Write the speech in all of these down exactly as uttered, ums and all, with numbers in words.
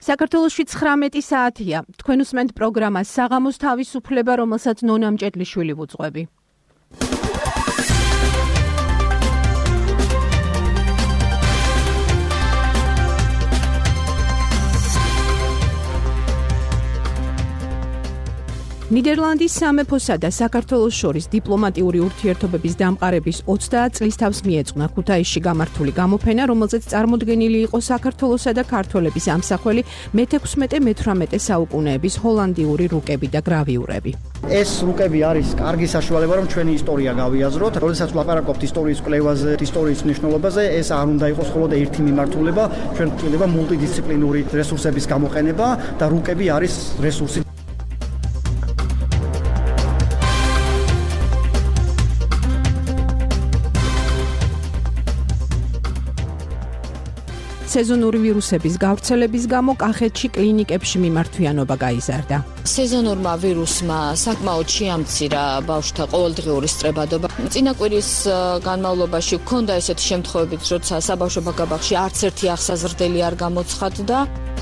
საქართველოში ცხრამეტი საათია. თქვენ უსმენთ პროგრამას საღამოს თავისუფლება, რომელსაც ნონა მჭედლიშვილი ვუძღვები. ნიდერლანდის სამეფოსა და საქართველოს შორის დიპლომატიური ურთიერთობების დამყარების ოცდაათ წლის თავს მიეწყნა ქუთაისში გამართული გამოფენა, რომელზეც წარმოდგენილი იყო საქართველოსა და ქართველების ამსახველი მეთექვსმეტე-მეთვრამეტე საუკუნეების ჰოლანდიური რუკები და გრავიურები. ეს რუკები არის კარგი საშუალება, რომ ჩვენი ისტორია გავიაზროთ. როდესაც ვლაპარაკობთ ისტორიის კვლევაზე, ისტორიის მნიშვნელობაზე, ეს არ უნდა იყოს მხოლოდ ერთი მიმართულება, ჩვენ გვჭირდება მულტიდისციპლინური რესურსების გამოყენება და რუკები არის რესურსი. სეზონური ვირუსების გავრცელების გამო კახეთში კლინიკებში მიმართვიანობა გაიზარდა. სეზონურმა ვირუსმა საკმაოდ შეამცირა ბავშვთა ყოველდღიური სწრებადობა. წინა კვირის განმავლობაში ჰქონდა ესეთი შემთხვევებიც, როცა საბავშვო ბაგაბაღში არც ერთი აღსაზრდელი არ გამოცხადდა.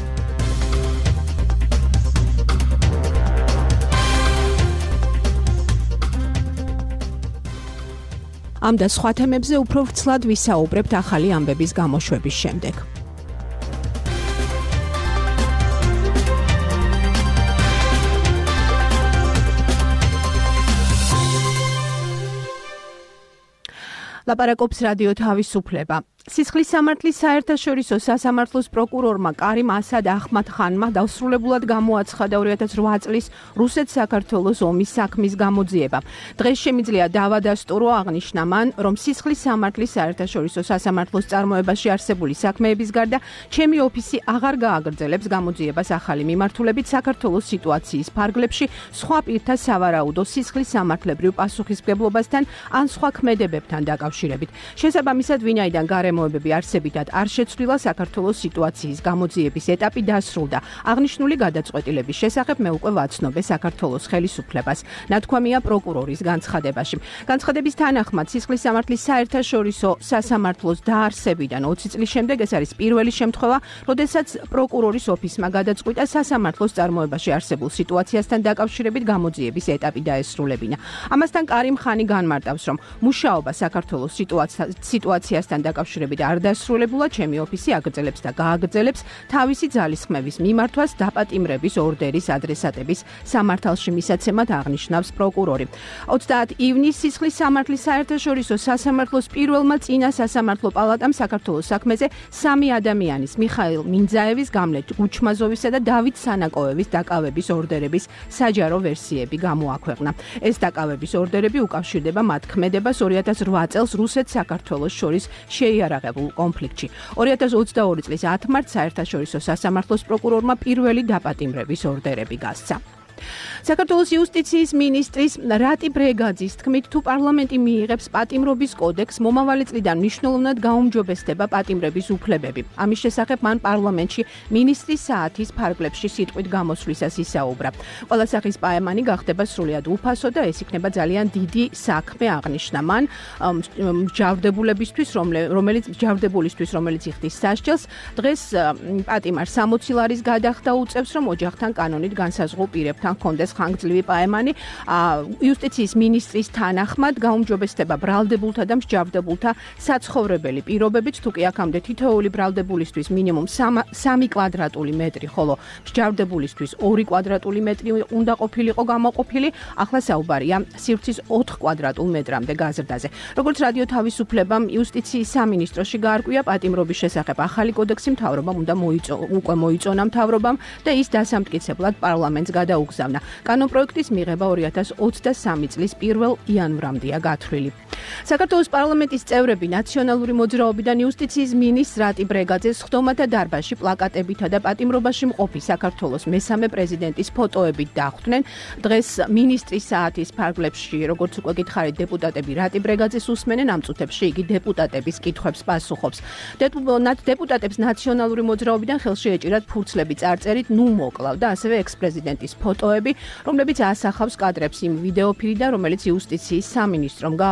ამ და სხვა თემებზე უფრო ვრცლად ვისაუბრებთ ახალი ამბების გამოშვების შემდეგ. ლაპარაკობს რადიო თავისუფლება. სისხლის სამართლის საერთაშორისო სასამართლოს პროკურორმა კარიმ ასად ახმად-ხანმა დასრულებულად გამოაცხადა ორი ათას ოთხ წლის რუსეთ-საქართველოს ომის საქმის გამოძიება. დღეს შემიძლია დავადასტურო, აღნიშნა მან, რომ სისხლის სამართლის საერთაშორისო სასამართლოს წარმოებაში არსებული საქმეების გარდა ჩემი ოფისი აღარ გააგრძელებს გამოძიებას ახალი მიმართულებით საქართველოს სიტუაციის ფარგლებში, სხვა პირთა სავარაუდო სისხლის სამართლებრივ პასუხისმგებლობასთან ან სხვა ქმედებებთან დაკავშირებით. შესაბამისად, ვინაიდან გარემო მოებები არსებითად არ შეცვლილა, საქართველოს სიტუაციის გამოძიების ეტაპი დასრულდა. აღნიშნული გადაწყვეტილების შესახებ მე უკვე ვაცნობე საქართველოს ხელისუფლებას. ნათქვამია პროკურორის განცხადებაში. განცხადების თანახმად, სისხლის სამართლის საერთაშორისო სასამართლოს დაარსებიდან ოცი წლის შემდეგ ეს არის პირველი შემთხვევა, როდესაც პროკურორის ოფისმა გადაწყვიტა სასამართლოს წარმოებაში არსებულ სიტუაციასთან დაკავშირებით გამოძიების ეტაპი დაესრულებინა. ამასთან კარიმ ხანი განმარტავს, რომ მუშაობა საქართველოს სიტუაციასთან დაკავშირებით არ დასრულებულა, ჩემი ოფისი აგრძელებს და გააგრძელებს თავისი ძალისხმევის მიმართვას დაპატიმრების ორდერის ადრესატების სამართალში მისაცემად, აღნიშნავს პროკურორი. ოცდაათი ივნისს სისხლის სამართლის საერთაშორისო სასამართლოს პირველმა წინა სასამართლო პალატამ საქართველოს საქმეზე სამი ადამიანის, მიხაილ მინძაევის, გამლეთ გუჩმაზოვისა და დავით სანაკოევის დაკავების ორდერების საჯარო ვერსიები გამოაქვეყნა. ეს დაკავების ორდერები უკავშირდება მათ ქმედებას ორი ათას ოთხ წელს რუსეთ-საქართველოს შორის შეიარაღებულ კონფლიქტში. ორი ათას ოცდაორი წლის ათი მარტს საერთაშორისო სასამართლოს პროკურორმა პირველი დაპატიმრების ორდერები გასცა. საქართველოს იუსტიციის მინისტრის რატი ბრეგაძის თქმით, თუ პარლამენტი მიიღებს პატიმრობის კოდექსს, მომავალი წლიდან მნიშვნელოვნად გაუმჯობესდება პატიმრების უფლებები. ამის შესახებ მან პარლამენტში მინისტრის საათის ფარგლებში სიტყვით გამოსვლისას ისაუბრა. ყველა სახის პაემანი გახდება სრულიად უფასო და ეს იქნება ძალიან დიდი საქმე, აღნიშნა მან, მსჯავრდებულებისთვის, რომელიც მსჯავრდებულისთვის, რომელიც იხდის სასჯელს. დღეს პატიმარს სამოცი ლარის გადახდა უწევს, რომ ოჯახთან კანონით განსაზღვრულ პირებთან კონდეს ხანგრძლივი პაემანი. იუსტიციის მინისტრის თანახმად გაუმჯობესდება ბრალდებულთა და მსჯავრდებულთა საცხოვრებელი პირობებით, თუ კი აქამდე თითოეული ბრალდებულისთვის მინიმუმ სამი კვადრატული მეტრი, ხოლო მსჯავრდებულისთვის ორი კვადრატული მეტრი უნდა ყოფილიყო გამოყოფილი, ახლა საუბარია სივრცის ოთხ კვადრატულ მეტრამდე გაზრდაზე. როგორც რადიო თავისუფლებამ იუსტიციის სამინისტროში გაარკვია, პატიმრობის შესახებ ახალი კოდექსი მთავრობამ უნდა უკვე მოიწონა მთავრობამ და ის დასამტკიცებლად პარლამენტს გადაუგზავნა. კანონპროექტის მიღება ორი ათას ოცდასამი წლის პირველ იანვრამდეა გათვლილი. საქართველოს პარლამენტის წევრები ნაციონალური მოძრაობიდან იუსტიციის მინისტრ რატი ბრეგაძეს სხდომათა დარბაზში პლაკატებითა და პატიმრობაში მყოფი საქართველოს მესამე პრეზიდენტის ფოტოებით დახვდნენ. დღეს მინისტრის საათის ფარგლებში, როგორც უკვე გითხარით, დეპუტატები რატი ბრეგაძეს უსმენენ, ამ წუთებში იგი დეპუტატების კითხვებს პასუხობს. დეპუტატებს ნაციონალური მოძრაობიდან ხელში ეჭირათ ფურცლები წარწერით ნუ მოკლავ და ასევე ექს-პრეზიდენტის ფოტოები, რომლებიც ასახავს კადრებს იმ ვიდეოფირიდან, რომელიც იუსტიციის სამინისტრომ გაავრცელა და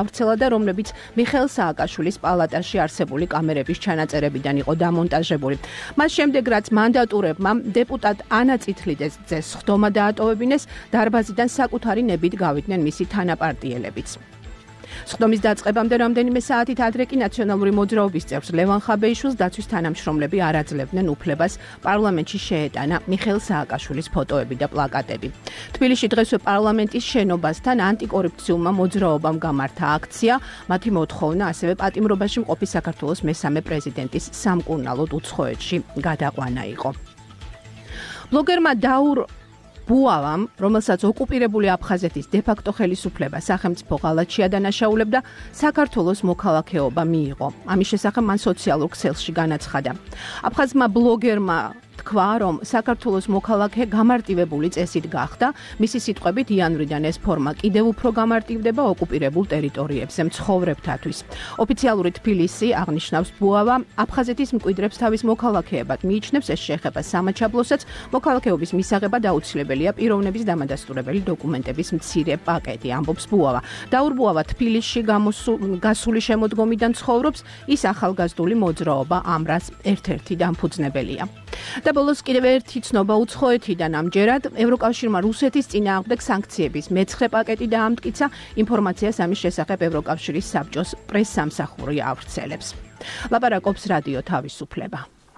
და რომლებიც მიხეილ სააკაშვილის პალატაში არსებული კამერების ჩანაწერებიდან იყო დამონტაჟებული. მას შემდეგ რაც მანდატურებმა დეპუტატ ანა წითლიძეს სხდომა დაატოვებინეს, დარბაზიდან საკუთარი ნებით გავიდნენ მისი თანაპარტიელებიც. სხდომის დაწყებამდე რამდენიმე საათით ადრე კი ნაციონალური მოძრაობის წევრს ლევან ხაბეიშვილს დაცვის თანამშრომლები არ აძლევდნენ უფლებას პარლამენტში შეეტანა მიხეილ სააკაშვილის ფოტოები და პლაკატები. თბილისში დღესვე პარლამენტის შენობასთან ანტიკორუფციულმა მოძრაობამ გამართა აქცია, მათი მოთხოვნა ასევე პატიმრობაში მყოფი საქართველოს მესამე პრეზიდენტის სამკურნალოდ უცხოეთში გადაყვანა იყო. ბლოგერმა დაურ ბუავამ, რომელსაც ოკუპირებული აფხაზეთის დე-ფაქტო ხელისუფლება სახელმწიფო ღალატში ადანაშაულებდა, საქართველოს მოქალაქეობა მიიღო. ამის შესახებ მან სოციალურ ქსელში განაცხადა. აფხაზმა ბლოგერმა თქვა, რომ საქართველოს მოქალაქე გამარტივებული წესით გახდა, მისი სიტყვებით იანვრიდან ეს ფორმა კიდევ უფრო გამარტივდება ოკუპირებულ ტერიტორიებზე მცხოვრებთათვის. ოფიციალური თბილისი აღნიშნავს ბუავა, აფხაზეთის მკვიდრებს თავის მოქალაქეებად მიიჩნევს, ეს შეეხება სამაჩაბლოსაც, მოქალაქეობის მისაღებად აუცილებელია პიროვნების დამადასტურებელი დოკუმენტების მცირე პაკეტი, ამბობს ბუავა. დაურ ბუავა თბილისში გასული შემოდგომიდან ცხოვრობს, ის ახალგაზრდული მოძრაობა ამრას ერთ-ერთი დამფუძნებელია. და ბოლოს კიდევ ერთი ცნობა უცხოეთიდან ამჯერად ევროკავშირმა რუსეთის წინააღმდეგ სანქციების მეცხრე პაკეტი დაამტკიცა, ინფორმაციას ამის შესახებ ევროკავშირის საბჭოს პრესსამსახური ავრცელებს. ლაპარაკობს რადიო თავისუფლება.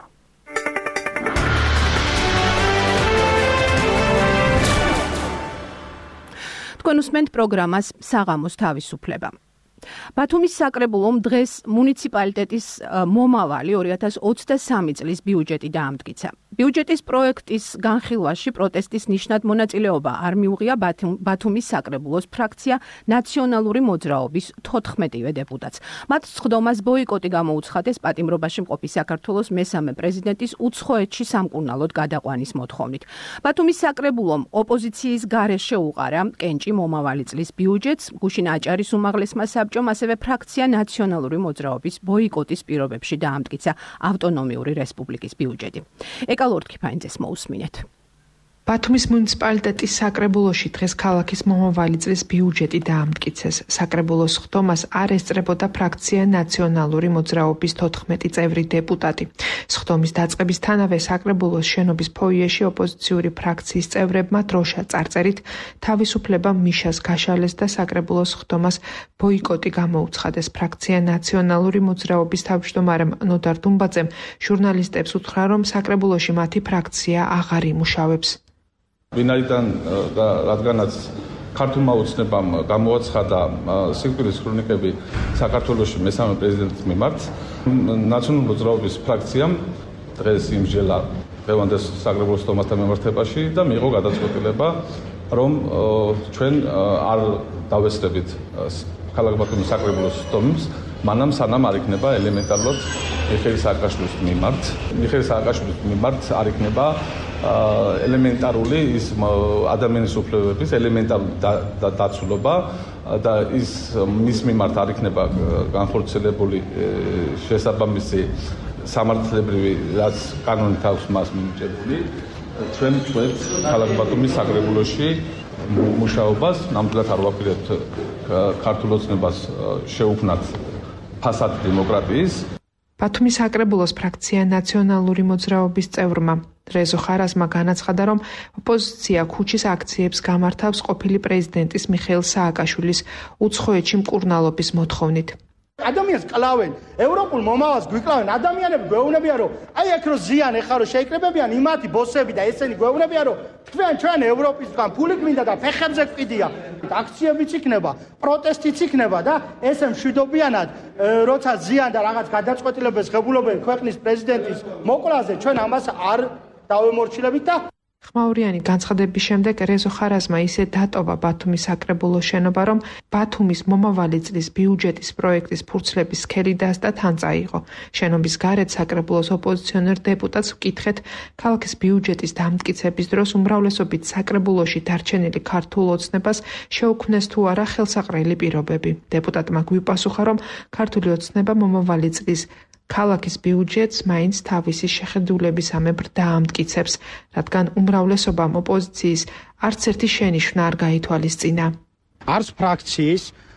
თქვენ უსმენთ პროგრამას საღამოს თავისუფლება. ბათუმის საკრებულომ დღეს მუნიციპალიტეტის მომავალი ორი ათას ოცდასამი წლის ბიუჯეტი დაამტკიცა. ბიუჯეტის პროექტის განხილვაში პროტესტის ნიშნად მონაწილეობა არ მიუღია ბათუმის საკრებულოს ფრაქცია ნაციონალური მოძრაობის თოთხმეტივე დეპუტატს. მათ სხდომას ბოიკოტი გამოუცხადეს პატიმრობაში მყოფი საქართველოს მესამე პრეზიდენტის უცხოეთში სამკურნალოდ გადაყვანის მოთხოვნით. ბათუმის საკრებულომ ოპოზიციის გარეშე უყარა კენჭი მომავალი წლის ბიუჯეტს, გუშინ აჭარის უმაღლესმა საბჭომ ასევე ფრაქცია ნაციონალური მოძრაობის ბოიკოტის პირობებში დაამტკიცა ავტონომიური რესპუბლიკის ბიუჯეტი. ეკალორთქიფაინძეს მოусმინეთ. ბათუმის მუნიციპალიტეტის საკრებულოში დღეს ქალაქის მომავალი წლის ბიუჯეტი დაამტკიცეს. საკრებულოს სხდომას არ ესწრებოდა ფრაქცია ნაციონალური მოძრაობის თოთხმეტი წევრი დეპუტატი. სხდომის დაწყებისთანავე საკრებულოს შენობის ფოიეში ოპოზიციური ფრაქციის წევრებმა დროშა წარწერით თავისუფლება მიშას გაშალეს და საკრებულოს სხდომას ბოიკოტი გამოუცხადეს. ფრაქცია ნაციონალური მოძრაობის თავმჯდომარემ ნოდარ დუმბაძემ ჟურნალისტებს უთხრა, რომ საკრებულოში მათი ფრაქცია აღარ იმუშავებს. ვინაიდან რადგანაც ქართულმა ოცნებამ გამოაცხადა სიკვდილის ქრონიკები საქართველოში მესამე პრეზიდენტის მიმართ, ნაციონალური მოძრაობის ფრაქციამ დღეს იმსჯელა დღევანდელ საკრებულოს სხდომასთან მიმართებაში და მიიღო გადაწყვეტილება, რომ ჩვენ არ დავესწრებით ქალაქ ბათუმის საკრებულოს სხდომებს, მანამ სანამ არ იქნება ელემენტარულად მიხეილ სააკაშვილის მიმართ. მიხეილ სააკაშვილის მიმართ არ იქნება ელემენტარული ის ადამიანის უფლებების ელემენტარული დაცულობა და ის მის მიმართ არ იქნება განხორციელებული შესაბამისი სამართლებრივი რაც კანონით აქვს მას მინიჭებული. ჩვენ ვწვევთ ქალაქ ბათუმის საკრებულოში მუშაობას, ნამდვილად არ ვაპირებთ ქართულ ოცნებას შეუქმნათ ფასადი დემოკრატიის. ბათუმის საკრებულოს ფრაქცია ნაციონალური მოძრაობის წევრმა რეზო ხარაზმა განაცხადა, რომ ოპოზიცია ქუჩის აქციებს გამართავს ყოფილი პრეზიდენტის მიხეილ სააკაშვილის უცხოეთში მკურნალობის მოთხოვნით. ადამიანს კლავენ, ევროპულ მომავალს გვიკლავენ, ადამიანები გვეუბნებიან, რომ აი აქ რო ზიან ეხლა რო შეიკრებებიან იმათი ბოსები და ესენი გვეუბნებიან, რომ თქვენ ჩვენ ევროპის თან ფული გვინდა და ფეხებზე გვყიდია. აქციებიც იქნება, პროტესტიც იქნება და ესე მშვიდობიანად, როცა ზიან და რაღაც გადაწყვეტილებას ღებულობენ ქვეყნის პრეზიდენტის მოკლაზე, ჩვენ ამას არ დავემორჩილებით და ხმაურიანი განცხადების შემდეგ რეზო ხარაზმა ისე დატოვა ბათუმის საკრებულოს შენობა, რომ ბათუმის მომავალი წლის ბიუჯეტის პროექტის ფურცლების სქელი დასდა თან წაიღო. შენობის გარეთ საკრებულოს ოპოზიციონერ დეპუტატს ვკითხეთ, ქალაქის ბიუჯეტის დამტკიცების დროს უმრავლესობით საკრებულოში დარჩენილი ქართულ ოცნებას შეუქმნეს თუ არა ხელსაყრელი პირობები. დეპუტატმა გვიპასუხა, რომ ქართული ოცნება მომავალი წლის ქალაქის ბიუჯეტს მაინც თავისი შეხედულებისამებრ დაამტკიცებს, რადგან უმრავლესობამ ოპოზიციის არც ერთი შენიშვნა არ გაითვალისწინა. არც ფრაქციის,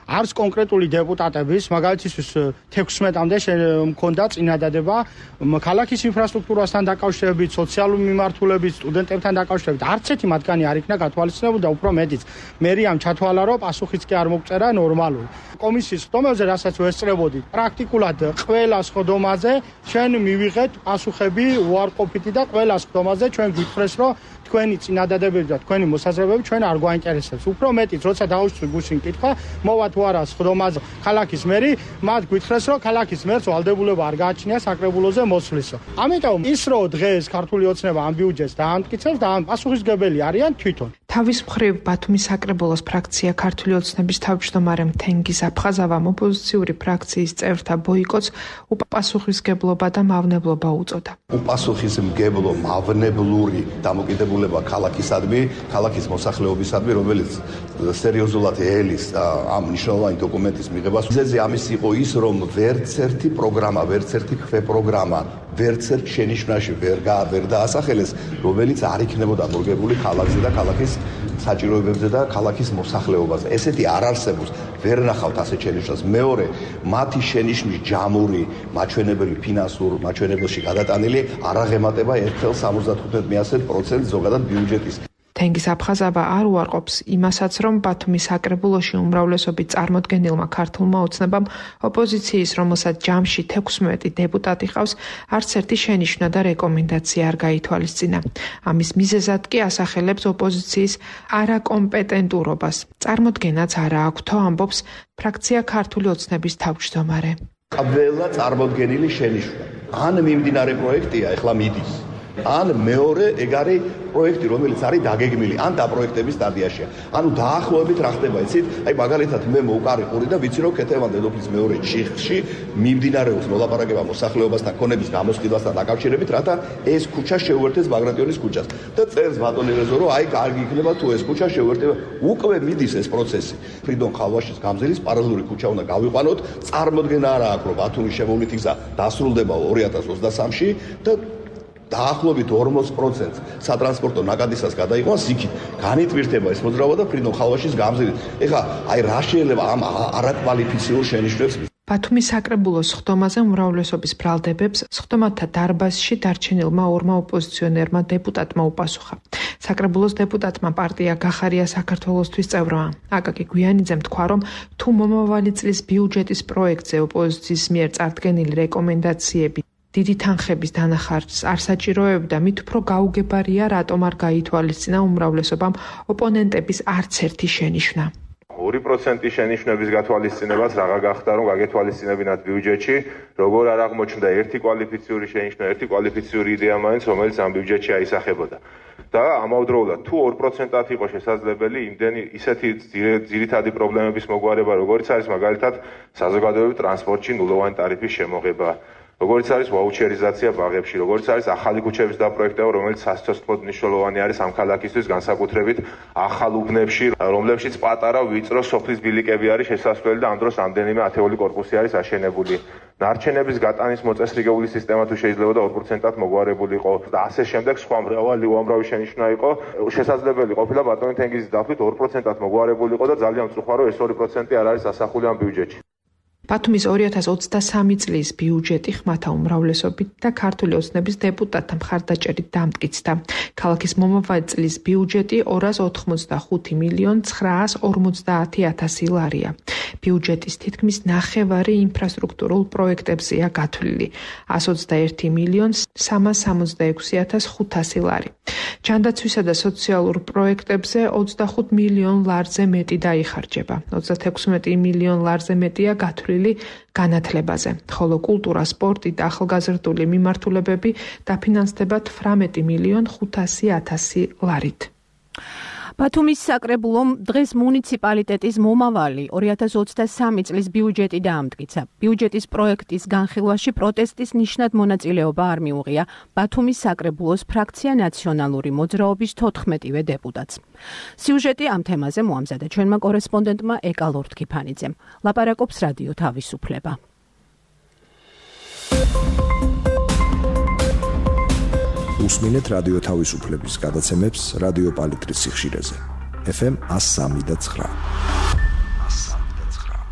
არც კონკრეტული დეპუტატების, მაგალითისთვის თექვსმეტამდე მქონდა წინადადება ქალაქის ინფრასტრუქტურასთან დაკავშირებით, სოციალური მიმართულებით, სტუდენტებთან დაკავშირებით. არც ერთი მათგანი არ იქნა გათვალისწინებული და უფრო მეტიც. მერიამ ჩათვალა, რომ პასუხიც კი არ მოგწერა ნორმალური. კომისიის ხდომაზე, რასაც ვესწრებოდით, პრაქტიკულად ყველა ხდომაზე ჩვენ მივიღეთ პასუხები უარყოფითი და ყველა ხდომაზე ჩვენ გითხრეს, რომ თქვენი წინადადებები და თქვენი მოსაზრებები ჩვენ არ გვაინტერესებს. უფრო მეტიც, როცა დაუშვი გუშინ კითხვა, მოვა თუ არა ხდომაზე ქალაქის მერი, მათ გითხრეს, რომ ქალაქის მერს ვალდებულება არ გააჩნია საკრებულოზე მოსვლისო. ამიტომ ის რომ დღეს ქართული ოცნება ამ ბიუჯეტს დაამტკიცებს და ამ პასუხისმგებელი არიან თვითონ. თავის მხრივ ბათუმის საკრებულოს ფრაქცია ქართული ოცნების თავმჯდომარე თენგიზ აფხაზავამ ოპოზიციური ფრაქციის წევრთა ბოიკოტს უპასუხისმგებლობა და მავნებლობა უწოდა. უპასუხისმგებლო მავნებლური დამოკიდებულება ქალაქისადმი, ქალაქის მოსახლეობისადმი, რომელიც სერიოზულად ელის ამ მნიშვნელოვანი დოკუმენტის მიღებას. მიზეზი ამის იყო ის, რომ ვერც ერთი პროგრამა, ვერც ერთი ქვე პროგრამა ვერც ერთ შენიშვნაში ვერ ვერ დაასახელეს, რომელიც არ იქნებოდა მორგებული ქალაქზე და ქალაქის საჭიროებებზე და ქალაქის მოსახლეობაზე. ესეთი არ არსებობს, ვერ ნახავთ ასეთ შენიშვნას. მეორე, მათი შენიშვნის ჯამური, მაჩვენებელი ფინანსურ მაჩვენებელში გადატანილი არ აღემატება ერთ целых სამოცდათხუთმეტ პროცენტს ზოგადად ბიუჯეტის. თენგიზ აფხაზავა არ უარყოფს იმასაც, რომ ბათუმის საკრებულოში უმრავლესობით წარმოდგენილმა ქართულმა ოცნებამ ოპოზიციის, რომელსაც ჯამში თექვსმეტი დეპუტატი ყავს, არც ერთი შენიშვნა და რეკომენდაცია არ გაითვალისწინა. ამის მიზეზად კი ასახელებს ოპოზიციის არაკომპეტენტურობას. წარმოდგენაც არა აქვთო, ამბობს ფრაქცია ქართული ოცნების თავმჯდომარე. ყველა წარმოდგენილი შენიშვნა ან მიმდინარე პროექტია, ეხლა მიდის. ან მეორე ეგ არის პროექტი, რომელიც არის დაგეგმილი, ან დაპროექტების სტადიაშია. ანუ დაახლოებით რა ხდება, იცით? აი მაგალითად მე მოვყარი ყური და ვიცი რომ ქეთევან დედოფლის მეორე ჩიხში მიმდინარეობს მოლაპარაკება მოსახლეობასთან ქონების გამოსყიდვასთან დაკავშირებით, რათა ეს ქუჩა შეუერთდეს ბაგრატიონის ქუჩას. და წერს ბატონი რეზო რომ აი კარგი იქნება თუ ეს ქუჩა შეუერთება. უკვე მიდის ეს პროცესი. ფრიდონ ხალვაშის გამზირის პარალელური ქუჩა უნდა გავიყვანოთ. წარმოდგენა არა აქვს რომ ბათუმის შემოვლითი გზა დასრულდება ორი ათას ოცდასამში და დაახლოებით ორმოც პროცენტს სატრანსპორტო ნაკადისას გადაიყვანს იქით. განიტვირთება ეს მოძრაობა და ფრიდონ ხალვაშის გამზირით. ეხლა აი რა შეიძლება ამ არაკვალიფიციურ შენიშვნებს ბათუმის საკრებულოს ხდომაზე უმრავლესობის ბრალდებებს სხდომათა დარბაზში დარჩენილმა ორმა ოპოზიციონერმა დეპუტატმა უპასუხა. საკრებულოს დეპუტატმა პარტია გახარია საქართველოსთვის წევრმა აკაკი გვიანიძემ თქვა, რომ თუ მომავალი წლის ბიუჯეტის პროექტზე ოპოზიციის მიერ წარდგენილი რეკომენდაციები დიდი თანხების დანახარჯს არ საჭიროებდა, მით უფრო გაუგებარია, რატომ არ გაითვალისწინა უმრავლესობამ ოპონენტების არც ერთი შენიშვნა. ორი პროცენტი შენიშვნების გათვალისწინებას რაღა გახდა, რომ გაგეთვალისწინებინათ ბიუჯეტში, როგორ არ აღმოჩნდა ერთი კვალიფიციური შენიშვნა, ერთი კვალიფიციური იდეა მაინც, რომელიც ამ ბიუჯეტში აისახებოდა. და ამავდროულად თუ ორ პროცენტად იყო შესაძლებელი იმდენი ისეთი ძირითადი პრობლემების მოგვარება, როგორც არის მაგალითად საზოგადოებრივ ტრანსპორტში ნულოვანი ტარიფის შემოღება. როგორც არის ვაუჩერიზაცია ბაღებში, როგორც არის ახალი ქუჩების დაპროექტება, რომელიც სასიცოცხლოდ მნიშვნელოვანი არის ამ ქალაქისთვის, განსაკუთრებით ახალ უბნებში, რომლებშიც პატარა ვიწრო სოფლის ბილიკები არის შესასვლელი და ამ დროს რამდენიმე ათეული კორპუსი არის აშენებული. ნარჩენების გატანის მოწესრიგებული სისტემა თუ შეიძლება და ორ პროცენტად მოგვარებულიყო და ასე შემდეგ სხვა მრავალი უამრავი შენიშვნა იყო. შესაძლებელი ყოფილა ბატონი თენგიზის დაფრით ორ პროცენტად მოგვარებულიყო და ძალიან მწუხარ, რომ ეს ორი პროცენტი არ არის ასახული ამ ბიუჯეტში. ბათუმის ორი ათას ოცდასამი წლის ბიუჯეტი ხმათა უმრავლესობით და ქართული ოცნების დეპუტატთა მხარდაჭერით დამტკიცდა. ქალაქის მომავალი წლის ბიუჯეტი ორას ოთხმოცდახუთი მილიონ ცხრაას ორმოცდაათი ათასი ლარია. ბიუჯეტის თითქმის ნახევარი ინფრასტრუქტურულ პროექტებზეა გათვლილი, ასს ოცდაერთი მილიონ სამას სამოცდაექვსი ათას ხუთასი ლარი. ჯანდაცვისა და სოციალურ პროექტებზე ოცდახუთ მილიონ ლარზე მეტი დაიხარჯება. ოცდათექვსმეტი მილიონ ლარზე მეტია გათვლილი განათლებაზე, ხოლო კულტურა, სპორტი და ახალგაზრდული მიმართულებები დაფინანსდება თვრამეტი მილიონ ხუთასი ათასი ლარით. ბათუმის საკრებულომ დღეს მუნიციპალიტეტის მომავალი ორი ათას ოცდასამი წლის ბიუჯეტი დაამტკიცა. ბიუჯეტის პროექტის განხილვაში პროტესტის ნიშნად მონაწილეობა არ მიუღია ბათუმის საკრებულოს ფრაქცია ნაციონალური მოძრაობის თოთხმეტივე დეპუტატს. სიუჟეტი ამ თემაზე მოამზადა ჩვენმა კორესპონდენტმა ეკა ლორთქიფანიძემ. ლაპარაკობს რადიო თავისუფლება. უსმინეთ რადიო თავისუფლების გადაცემებს რადიო პალიტრის სიხშირეზე. ეფ ემ ასს სამი და ცხრა.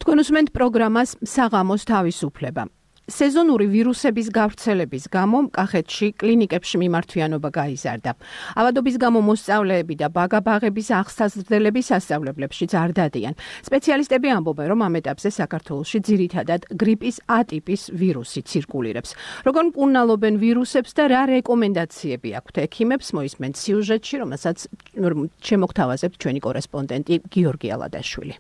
თქვენ უსმენთ პროგრამას საღამოს თავისუფლება. სეზონური ვირუსების გავრცელების გამო კახეთში კლინიკებში მიმართვიანობა გაიზარდა. ავადობის გამო მოსწავლეები და ბაგა-ბაღების აღსაზრდელები სასწავლებლებშიც არ დადიან. სპეციალისტები ამბობენ, რომ ამ ეტაპზე საქართველოში ძირითადად გრიპის A ტიპის ვირუსი ცირკულირებს. როგორ მკურნალობენ ვირუსებს და რა რეკომენდაციები აქვთ ექიმებს, მოისმენთ სიუჟეტში, რომელსაც შემოგთავაზებთ ჩვენი კორესპონდენტი გიორგი ალადაშვილი.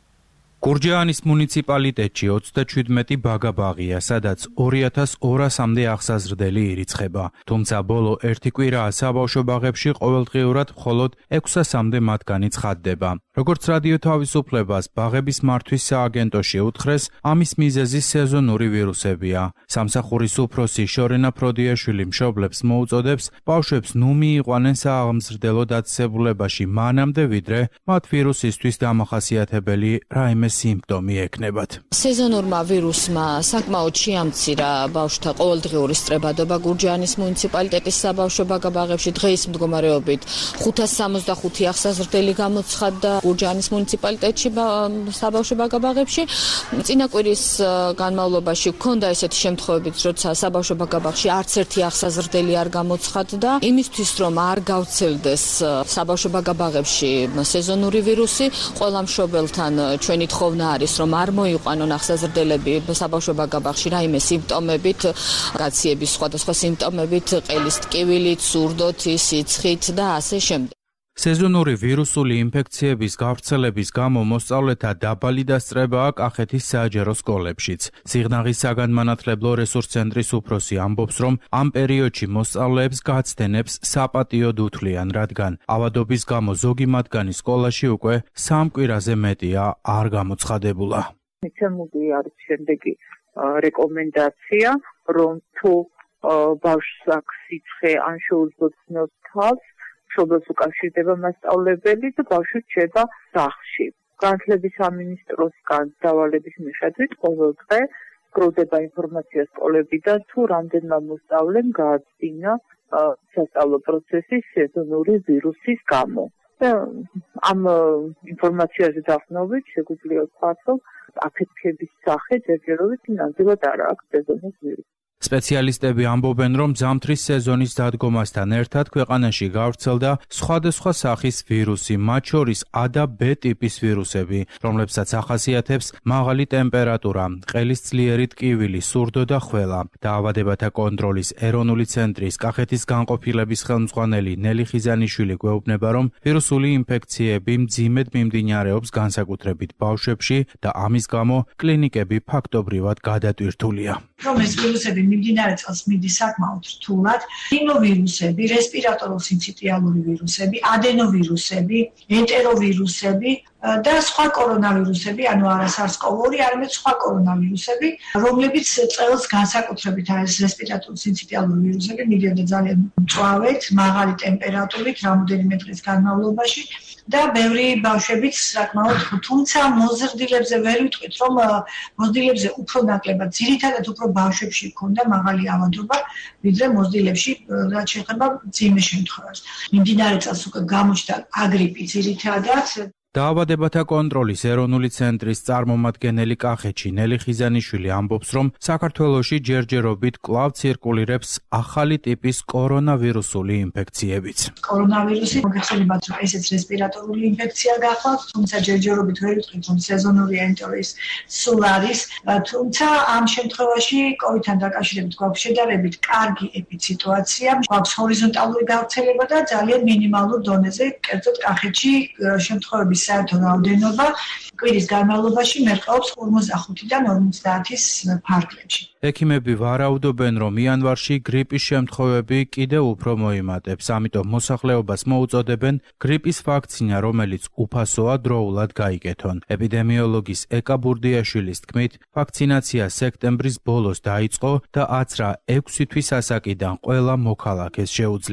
გურჯაანის მუნიციპალიტეტში ოცდაჩვიდმეტი ბაგა-ბაღია, სადაც ორი ათას ორასამდე აღსაზრდელი ირიცხება. თუმცა ბოლო ერთი კვირაა საბავშვო ბაღებში ყოველდღიურად მხოლოდ ექვსასამდე მათგანი ცხადდება. როგორც რადიო თავისუფლებას ბაღების მართვის სააგენტოში უთხრეს, ამის მიზეზი სეზონური ვირუსებია. სამსახურის უფროსი შორენა ფროდიაშვილი მშობლებს მოუწოდებს ბავშვებს ნუ მიიყვანენ სააღმზრდელო დაწესებულებაში მანამდე, ვიდრე მათ ვირუსისთვის დამახასიათებელი რაიმე სიმპტომი ექნებათ. სეზონურმა ვირუსმა საკმაოდ შეამცირა ბავშვთა ყოველდღიური სწრებადობა გურჯაანის მუნიციპალიტეტის საბავშვო ბაგა-ბაღებში. დღეის მდგომარეობით ხუთას სამოცდახუთი აღსაზრდელი გამოცხადდა გურჯაანის მუნიციპალიტეტში საბავშვო ბაგა-ბაღებში. წინა კვირის განმავლობაში ჰქონდა ესეთი შემთხვევებიც, როცა საბავშვო ბაგა-ბაღში არც ერთი აღსაზრდელი არ გამოცხადდა. იმისთვის, რომ არ გავრცელდეს საბავშვო ბაგა-ბაღებში სეზონური ვირუსი, ყველა მშობელთან ჩვენი თხოვნა არის, რომ არ მოიყვანონ აღსაზრდელები საბავშვო ბაგა-ბაღში რაიმე სიმპტომებით, გაციების სხვადასხვა სიმპტომებით, ყელის ტკივილით, სურდოთი, სიცხით და ასე შემდეგ. სეზონური ვირუსული ინფექციების გავრცელების გამო მოსწავლეთა დაბალი დასწრებაა კახეთის საჯარო სკოლებშიც. სიღნაღის საგანმანათლებლო რესურს ცენტრის უფროსი ამბობს, რომ ამ პერიოდში მოსწავლეებს გაცდენებს საპატიოდ უთვლიან, რადგან ავადობის გამო ზოგი მათგანი სკოლაში უკვე სამ კვირაზე მეტია არ გამოცხადებულა. მიცემული არის შემდეგი რეკომენდაცია, რომ თუ ბავშვს აქვს სიცხე ან შეუძლებს თავს, მშობელს უკავშირდება მასწავლებელი და ბავშვი რჩება სახლში. განათლების სამინისტროსგან დავალების მიხედვით ყოველ დღე გროვდება ინფორმაცია სკოლებიდან, თუ რამდენმა მოსწავლემ გააცდინა სასწავლო პროცესის სეზონური ვირუსის გამო. და ამ ინფორმაციაზე დაყრდნობით შეგვიძლია ვთქვათ, რომ აფეთქების სახე ჯერჯერობით ნამდვილად არ აქვს სეზონის ვირუსი. სპეციალისტები ამბობენ, რომ ზამთრის სეზონის დადგომასთან ერთად ქვეყანაში გავრცელდა სხვადასხვა სახის ვირუსი, მათ შორის A და B ტიპის ვირუსები, რომლებსაც ახასიათებს მაღალი ტემპერატურა, ყელის ძლიერი ტკივილი, სურდო და ხველა. დაავადებათა კონტროლის ეროვნული ცენტრის კახეთის განყოფილების ხელმძღვანელი ნელი ხიზანიშვილი გვეუბნება, რომ ვირუსული ინფექციები მძიმედ მიმდინარეობს განსაკუთრებით ბავშვებში და ამის გამო კლინიკები ფაქტობრივად გადატვირთულია. რომ ეს ვირუსები მიმდინარე წელს მიდის საკმაოდ რთულად. რინოვირუსები, რესპირატორულ-სინციტიალური ვირუსები, ადენოვირუსები, ენტეროვირუსები და სხვა კორონავირუსები, ანუ არა SARS-CoV-ორი, არამედ სხვა კორონავირუსები, რომლებიც წელს განსაკუთრებით არის რესპირატორულ-სინციტიალური ვირუსები, მიდიოდა ძალიან მწვავედ, მაღალი ტემპერატურით, რამოდენიმე დღის განმავლობაში და ბევრი ბავშვებიც საკმაოდ, თუმცა მოზრდილებზე ვერ ვიტყვით, რომ მოზრდილებზე უფრო ნაკლებად, ძირითადად უფრო ბავშვებში ჰქონდა მაღალი ავადობა, ვიდრე მოზრდილებში, რაც შეეხება მძიმე შემთხვევას. მიმდინარე წელს უკვე გამოჩნდა აგრიპი ძირითადად. დაავადებათა კონტროლის ეროვნული ცენტრის წარმომადგენელი კახეთში ნელი ხიზანიშვილი ამბობს, რომ საქართველოში ჯერჯერობით კვლავ ცირკულირებს ახალი ტიპის კორონავირუსული ინფექციებიც. კორონავირუსი მოგეხსენებათ, რომ ესეც რესპირატორული ინფექცია გახლავთ, თუმცა ჯერჯერობით ვერ ვიტყვით, რომ სეზონური ენტერის სულ არის, თუმცა ამ შემთხვევაში კოვიდთან დაკავშირებით გვაქვს შედარებით კარგი ეპიდსიტუაცია, გვაქვს ჰორიზონტალური გავრცელება და ძალიან მინიმალურ დონეზე, კერძოდ კახეთში შემთხვევების საერთო რაოდენობა კვირის განმავლობაში მერყეობს ორმოცდახუთიდან ორმოცდაათის ფარგლებში. ექიმები ვარაუდობენ, რომ იანვარში გრიპის შემთხვევები კიდევ უფრო მოიმატებს, ამიტომ მოსახლეობას მოუწოდებენ გრიპის ვაქცინა, რომელიც უფასოა, დროულად გაიკეთონ. ეპიდემიოლოგის ეკა ბურდიაშვილის თქმით, ვაქცინაცია სექტემბრის ბოლოს დაიწყო და აცრა ექვსი თვის ასაკიდან ყველა მოქალაქეს შეუძლია.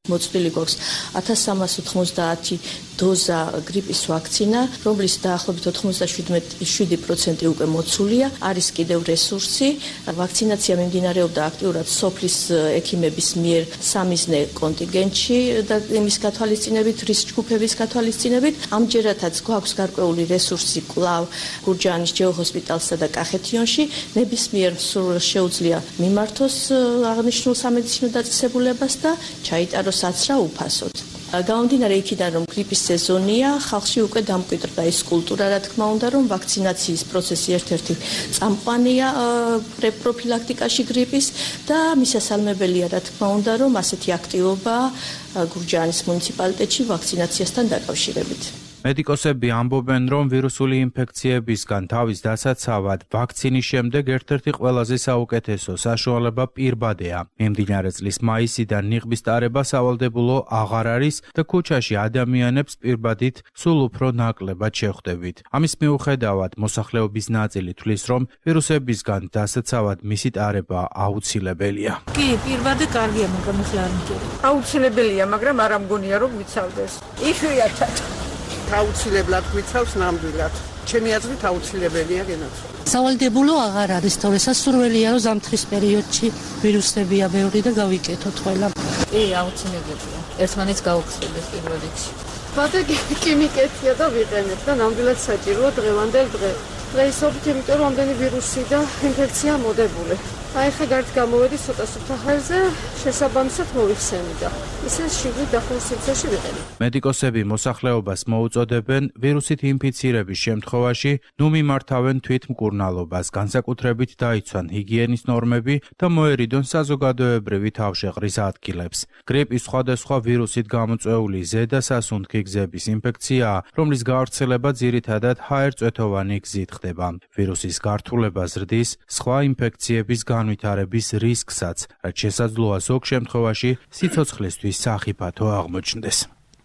მოწვდილი გვაქვს ათას სამას ოთხმოცდაათი დოზა გრიპის ვაქცინა, რომლის დაახლოებით ოთხმოცდაშვიდი პროცენტი უკვე მოცულია, არის კიდევ რესურსი. ვაქცინაცია მიმდინარეობდა აქტიურად სოფლის ექიმების მიერ სამიზნე კონტინგენტში და იმის გათვალისწინებით, რისკ ჯგუფების გათვალისწინებით. ამჯერადაც გვაქვს გარკვეული რესურსი კვლავ გურჯაანის ჯეოჰოსპიტალსა და კახეთიონში. ნებისმიერ სრულ შეუძლია მიმართოს აღნიშნულ სამედიცინო დაწესებულებას და ჩაიტაროს აცრა უფასოდ. გამომდინარე იქიდან, რომ გრიპის სეზონია, ხალხში უკვე დამკვიდრდა ის კულტურა, რა თქმა უნდა, რომ ვაქცინაციის პროცესი ერთ-ერთი წამყვანია პროფილაქტიკაში გრიპის და მისასალმებელია, რა თქმა უნდა, რომ ასეთი აქტივობა გურჯაანის მუნიციპალიტეტში ვაქცინაციასთან დაკავშირებით. მედიკოსები ამბობენ, რომ ვირუსული ინფექციებისგან თავის დასაცავად ვაქცინის შემდეგ ერთ-ერთი ყველაზე საუკეთესო საშუალება პირბადეა. მიმდინარე წლის მაისიდან ნიღბის ტარება სავალდებულო აღარ არის და ქუჩაში ადამიანებს პირბადით სულ უფრო ნაკლებად შეხვდებით. ამის მიუხედავად, მოსახლეობის ნაწილი თვლის, რომ ვირუსებისგან დასაცავად მისი ტარება აუცილებელია. კი, პირბადე კარგია, მაგრამ ეს არ მიგერა. აუცილებელია, მაგრამ არ ამგონია, რომ ვიცავდეს. იშვიათად აუცილებლად გვიცავს ნამდვილად. ჩემი აზრით აუცილებელია გენაცვალა. სავალდებულო აღარ არის, თორე სასურველია, რომ ზამთრის პერიოდში ვირუსებია ბევრი და გავიკეთოთ ყველა. კი, აუცილებელია. ერთმანეთს გავუხსნათ პირველ რიგში. ბადე კი მიკეთია და ვიყენებ და ნამდვილად საჭიროა დღევანდელ დღე. დღეისობით, იმიტომ რომ ამდენი ვირუსი და ინფექცია მოდებული. აი ხა გარეთ გამოვედი ცოტა სუფთა ჰაერზე, შესაბამისად მოვიხსენი და ისე შიგნით დახურ სივრცეში ვიყენებ. მედიკოსები მოსახლეობას მოუწოდებენ ვირუსით ინფიცირების შემთხვევაში ნუ მიმართავენ თვითმკურნალობას, განსაკუთრებით დაიცვან ჰიგიენის ნორმები და მოერიდონ საზოგადოებრივი თავშეყრის ადგილებს. გრიპის სხვადასხვა ვირუსით გამოწვეული ზედა სასუნთქი გზების ინფექციაა, რომლის გავრცელება ძირითადად ჰაერწვეთოვანი გზით ხდება. ვირუსის გართულება ზრდის სხვა ინფექციების განვითარების რისკსაც, რაც შესაძლოა ზოგ შემთხვევაში სიცოცხლისთვის სახიფათო აღმოჩნდეს.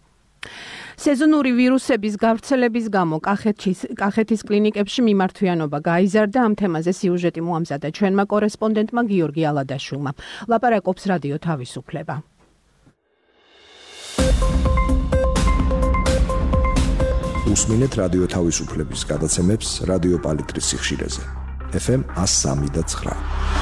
სეზონური ვირუსების გავრცელების გამო კახეთის კახეთის კლინიკებში მიმართვიანობა გაიზარდა. ამ თემაზე სიუჟეტი მოამზადა ჩვენმა კორესპონდენტმა გიორგი ალადაშვილმა. ლაპარაკობს რადიო თავისუფლება. უსმინეთ რადიო თავისუფლების გადაცემებს რადიო პალიტრის სიხშირეზე. ეფ ემ one oh three point nine.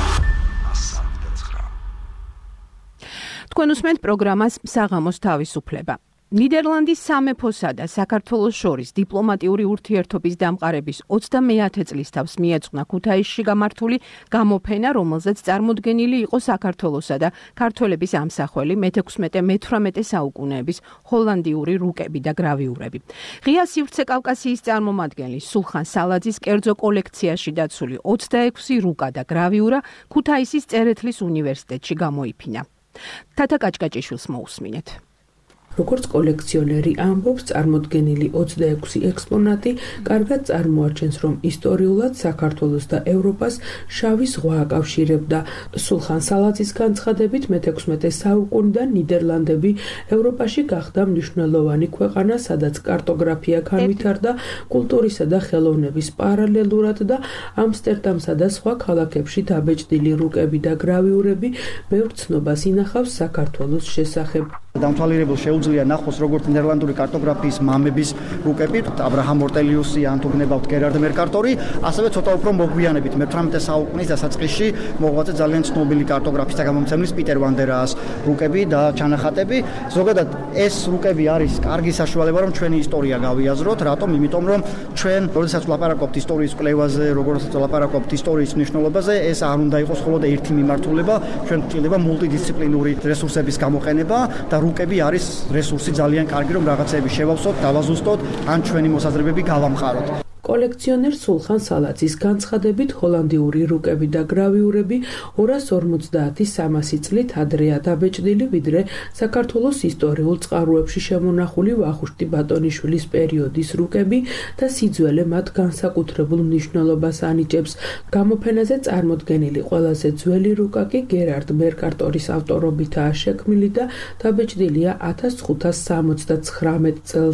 თქვენ უსმენთ პროგრამას საღამოს თავისუფლება. ნიდერლანდის სამეფოსა და საქართველოს შორის დიპლომატიური ურთიერთობის დამყარების ოცდამეათე წლის თავს მიეძღვნა ქუთაისში გამართული გამოფენა, რომელზეც წარმოდგენილი იყო საქართველოსა და ქართველების ამსახველი მეთექვსმეტე მეთვრამეტე საუკუნეების ჰოლანდიური რუკები და გრავიურები. ღია სივრცე კავკასიის წარმომადგენელი სულხან სალაძის კერძო კოლექციაში დაცული ოცდაექვსი რუკა და გრავიურა ქუთაისის წერეთლის უნივერსიტეტში გამოიფინა. თათა კაჭკაჭიშვილს მოусმინეთ. როგორც კოლექციონერი ამბობს, წარმოდგენილი ოცდაექვსი ექსპონატი კარგად წარმოაჩენს, რომ ისტორიულად საქართველოს და ევროპას შავი ზღვა აკავშირებდა. სულხან სალაძის განცხადებით, მეთექვსმეტე საუკუნიდან ნიდერლანდები ევროპაში გახდა მნიშვნელოვანი ქვეყანა, სადაც კარტოგრაფია განვითარდა კულტურისა და ხელოვნების პარალელურად და ამსტერდამსა და სხვა ქალაქებში დაბეჭდილი რუკები და გრავიურები ბევრ ცნობას ინახავს საქართველოს შესახებ. დამთვალიერებელ შეუძლია ნახოს როგორც ნიდერლანდური კარტოგრაფიის მამების რუკები, აბრაჰამ ორტელიუსი, ან თუ გნებავთ გერარდ მერკატორი, ასევე ცოტა უფრო მოგვიანებით მეთვრამეტე საუკუნის დასაწყისში მოღვაწე ძალიან ცნობილი კარტოგრაფის და გამომცემლის პიტერ ვანდერაას რუკები და ჩანახატები. ზოგადად ეს რუკები არის კარგი საშუალება, რომ ჩვენი ისტორია გავიაზროთ. რატომ? იმიტომ რომ ჩვენ, როდესაც ვლაპარაკობთ ისტორიის კვლევაზე, როდესაც ვლაპარაკობთ ისტორიის მნიშვნელობაზე, ეს არ უნდა იყოს მხოლოდ ერთი მიმართულება, ჩვენ გვჭირდება მულტიდისციპლინური რესურსების გამოყენება და რუკები არის რესურსი ძალიან კარგი, რომ რაღაცები შევავსოთ, დავაზუსტოთ, ან ჩვენი მოსაზრებები გავამყაროთ. კოლექციონერ სულხან სალაძის განცხადებით, ჰოლანდიური რუკები და გრავიურები ორას ორმოცდაათი სამასი წლით ადრეა დაბეჭდილი, ვიდრე საქართველოს ისტორიულ წყაროებში შემონახული ვახუშტი ბატონიშვილის პერიოდის რუკები და სიძველე მათ განსაკუთრებულ მნიშვნელობას ანიჭებს. გამოფენაზე წარმოდგენილი ყველაზე ძველი რუკა კი გერარდ მერკატორის ავტორობითაა შექმნილი და დაბეჭდილია ათას ხუთას სამოცდაცხრამეტ წელს.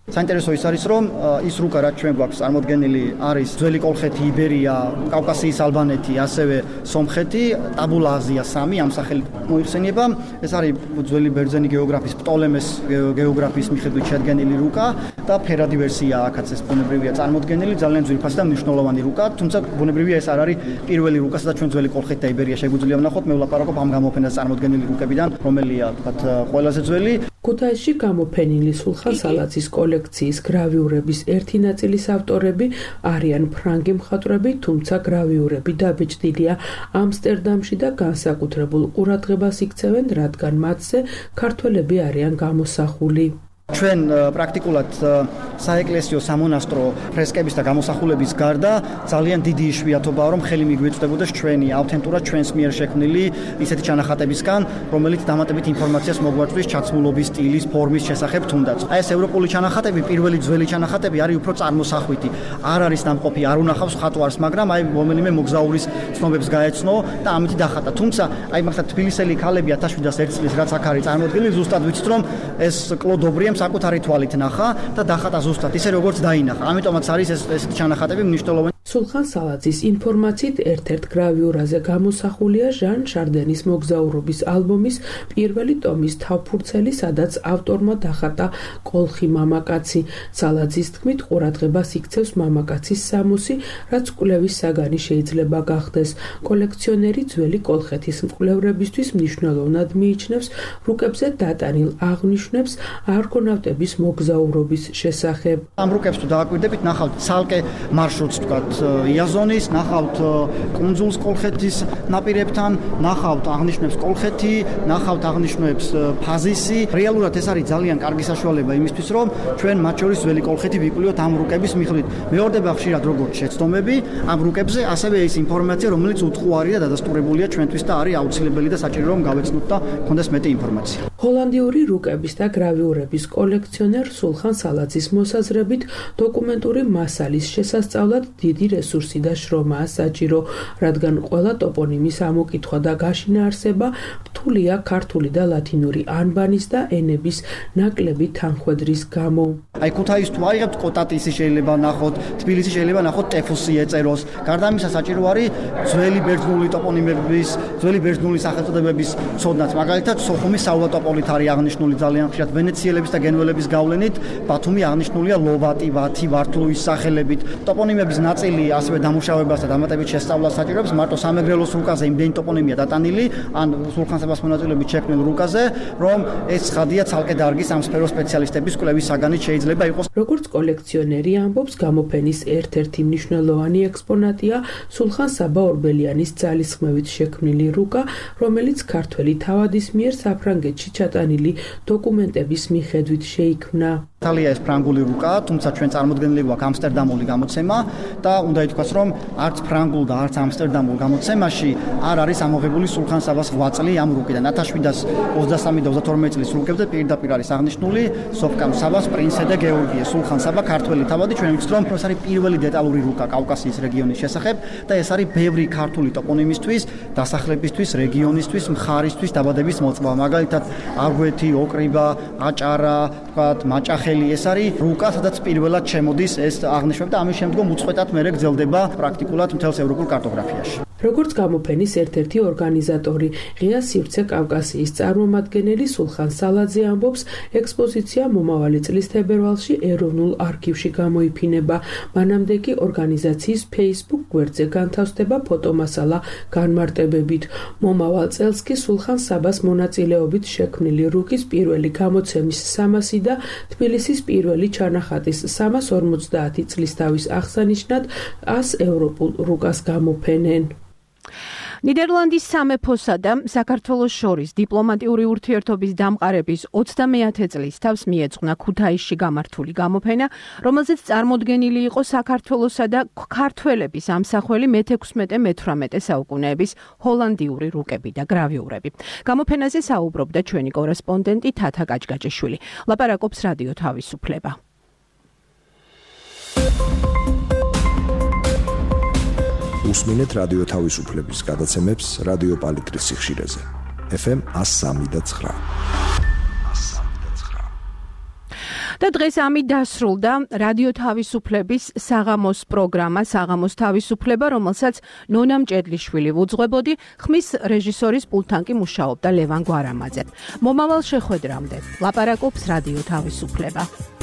საინტერესო ის არის, რომ ის რუკა რაც ჩვენ გვაქვს წარმოდგენილი არის ძველი კოლხეთი, იბერია, კავკასიის ალბანეთი, ასევე სომხეთი, ტაბულა აზია სამი ამ სახელით მოიხსენება. ეს არის ძველი ბერძენი გეოგრაფის პტოლემეს გეოგრაფიის მიხედვით შედგენილი რუკა და ფერადი ვერსია აქაც ეს ბუნებრივია წარმოდგენილი, ძალიან ძვირფასი და მნიშვნელოვანი რუკა, თუმცა ბუნებრივია ეს არ არის პირველი რუკა, სადაც ჩვენ ძველი კოლხეთი და იბერია შეგვიძლია ვნახოთ. მე ვლაპარაკობ ამ გამოფენაზე წარმოდგენილი რუკებიდან, რომელია თქვათ ყველაზე ძველი. ქუთაისში გამოფენილი სულხან სალაძის კოლექციის გრავიურების ერთი ნაწილის ავტორები არიან ფრანგი მხატვრები, თუმცა გრავიურები დაბეჭდილია ამსტერდამში და განსაკუთრებულ ყურადღებას იქცევენ, რადგან მათზე ქართველები არიან გამოსახული. ჩვენ პრაქტიკულად საეკლესიო სამონასტრო ფრესკების და გამოსახულების გარდა ძალიან დიდი იშვიათობაა, რომ ხელი მიგვეწვდებოდეს ჩვენი ავთენტურად ჩვენს მიერ შექმნილი ისეთი ჩანახატებისგან, რომელიც დამატებით ინფორმაციას მოგვაწვდის ჩაცმულობის სტილის, ფორმის შესახებ თუნდაც. აი ეს ევროპული ჩანახატები, პირველი ძველი ჩანახატები არის უფრო წარმოსახვითი. არ არის დამყოფი, არ უნახავს ხატვარს, მაგრამ აი რომელიმე მოგზაურის ცნობებს გაეცნო და ამით დახატა. თუმცა აი მაგათ თბილისელი ქალები ათას შვიდას ერთი წლის რაც აქ არის წარმოდგენილი, ზუსტად ვიცით, რომ ეს კლოდობრიემ საკუთარი თვალით ნახა და დახატა ზუსტად ისე როგორც დაინახა. ამიტომაც არის ეს ესეთი ჩანახატები მნიშვნელოვანი. სულხან სალაძის ინფორმაციით ერთ-ერთ გრავიურაზე გამოსახულია ჟან შარდენის მოგზაურობის ალბომის პირველი ტომის თავფურცელი, სადაც ავტორმა დახატა კოლხი მამაკაცი. სალაძის თქმით, ყურადღებას იქცევს მამაკაცის სამოსი, რაც კვლევის საგანი შეიძლება გახდეს. კოლექციონერი ძველი კოლხეთის მკვლევრებისთვის მნიშვნელოვნად მიიჩნევს რუკებზე დატანილ აღნიშვნებს არგონავტების მოგზაურობის შესახებ. ამ რუკებს თუ დააკვირდებით, ნახავთ ცალკე მარშრუტს, თქვათ იაზონის, ნახავთ კუნძულს კოლხეთის ნაპირებთან, ნახავთ აღნიშვნებს კოლხეთი, ნახავთ აღნიშვნებს ფაზისი. რეალურად ეს არის ძალიან კარგი საშუალება იმისთვის, რომ ჩვენ მათ შორის ძველი კოლხეთი ვიკვლევთ ამ რუკების მიხედვით. მეორდება ხშირად როგორც შეცდომები ამ რუკებზე, ასევე ის ინფორმაცია, რომელიც უთხუარია და დადასტურებულია ჩვენთვის და არის აუცილებელი და საჭირო რომ გავეცნოთ და გქონდეს მეტი ინფორმაცია. ჰოლანდიური რუკების და გრავიურების კოლექციონერ სულხან სალაძის მოსაზრებით, დოკუმენტური მასალის შესასწავლად დიდი რესურსი და შრომაა საჭირო, რადგან ყველა ტოპონიმის ამოკითხვა და გაშინა არსება რთულია ქართული და ლათინური ანბანის და ენების ნაკლები თანხვედრის გამო. აი ქუთაის თუ აიღებთ კოტატისი შეიძლება ნახოთ, თბილისი შეიძლება ნახოთ ტეფუსი ეწეროს. გარდა ამისა საჭირო არის ძველი ბერძნული ტოპონიმების, ძველი ბერძნული სახელწოდებების ცოდნაც. მაგალითად, სოხუმის საულატოპოლით არის აღნიშნული ძალიან ხშირად ვენეციელების და გენუელების გავლენით, ბათუმი აღნიშნულია ლოვატი, ვათი, ვართლუის სახელებით. ტოპონიმების ნაწილი ასევე დამუშავებას და დამატებით შესწავლას საჭიროებს. მარტო სამეგრელოს რუკაზე იმდენი ტოპონიმია დატანილი, ან სულხან საბას მონაწილეობით შექმნილ რუკაზე, რომ ეს ცხადია ცალკე დარგის ამ სფეროს სპეციალისტების კვლევის საგანით შეიძლება იყოს. როგორც კოლექციონერი ამბობს, გამოფენის ერთ-ერთი მნიშვნელოვანი ექსპონატია სულხან საბა ორბელიანის ძალისხმევით შექმნილი რუკა, რომელიც ქართველი თავადის მიერ საფრანგეთში ჩატანილი დოკუმენტების მიხედვით შეიქმნა. თალია ეს ფრანგული რუკა, თუმცა ჩვენ წარმოდგენილი გვაქვს ამსტერდამული გამოცემა და უნდა ითქვას, რომ არც ფრანგულ და არც ამსტერდამულ გამოცემაში არ არის ამოღებული სულხან საბას ღვაწლი ამ რუკიდან. ათას შვიდას ოცდასამი და ოცდათორმეტი წლის რუკებზე პირდაპირ არის აღნიშნული სოფკამ საბას პრინცე და გეორგიე სულხან საბა ქართველი თავადი. ჩვენ ვიცით, რომ ეს არის პირველი დეტალური რუკა კავკასიის რეგიონის შესახებ და ეს არის ბევრი ქართული ტოპონიმისთვის, დასახლებისთვის, რეგიონისთვის, მხარისთვის დაბადების მოწმობა. მაგალითად, არგვეთი, ოკრიბა, აჭარა, თქვათ, მაჭახე ეს არის რუკა, სადაც პირველად შემოდის ეს აღნიშვნები და ამის შემდგომ უწყვეტად მერე გრძელდება პრაქტიკულად მთელს ევროპულ კარტოგრაფიაში. როგორც გამოფენის ერთ-ერთი ორგანიზატორი, ღია სივრცე კავკასიის წარმომადგენელი სულხან სალაძე ამბობს, ექსპოზიცია მომავალი წლის თებერვალში ეროვნულ არქივში გამოიფინება. მანამდე კი ორგანიზაციის Facebook გვერდზე განთავსდება ფოტომასალა განმარტებებით. მომავალ წელს კი სულხან საბას მონაწილეობით შექმნილი რუკის პირველი გამოცემის სამასი და თბილისის პირველი ჩანახატის სამას ორმოცდაათი წლის თავის აღსანიშნად ას ევროპულ რუკას გამოფენენ. ნიდერლანდის სამეფოსა და საქართველოს შორის დიპლომატიური ურთიერთობის დამყარების ოცდამეათე წლის თავს მიეძღვნა ქუთაისში გამართული გამოფენა, რომელზეც წარმოდგენილი იყო საქართველოსა და ქართველების ამსახველი მეთექვსმეტე მეთვრამეტე საუკუნეების ჰოლანდიური რუკები და გრავიურები. გამოფენაზე საუბრობდა ჩვენი კორესპონდენტი თათა გაჭგაჭიშვილი. ლაპარაკობს რადიო თავისუფლება. უსმინეთ რადიო თავისუფლების გადაცემებს რადიო პალიტრის სიხშირეზე. ეფ ემ ას სამი და ცხრა. და დღეს ამით დასრულდა რადიო თავისუფლების საღამოს პროგრამა საღამოს თავისუფლება, რომელსაც ნონა მჭედლიშვილი უძღვებოდი, ხმის რეჟისორის პულტთან კი მუშაობდა ლევან გვარამაძე. მომავალ შეხვედრამდე ლაპარაკობს რადიო თავისუფლება.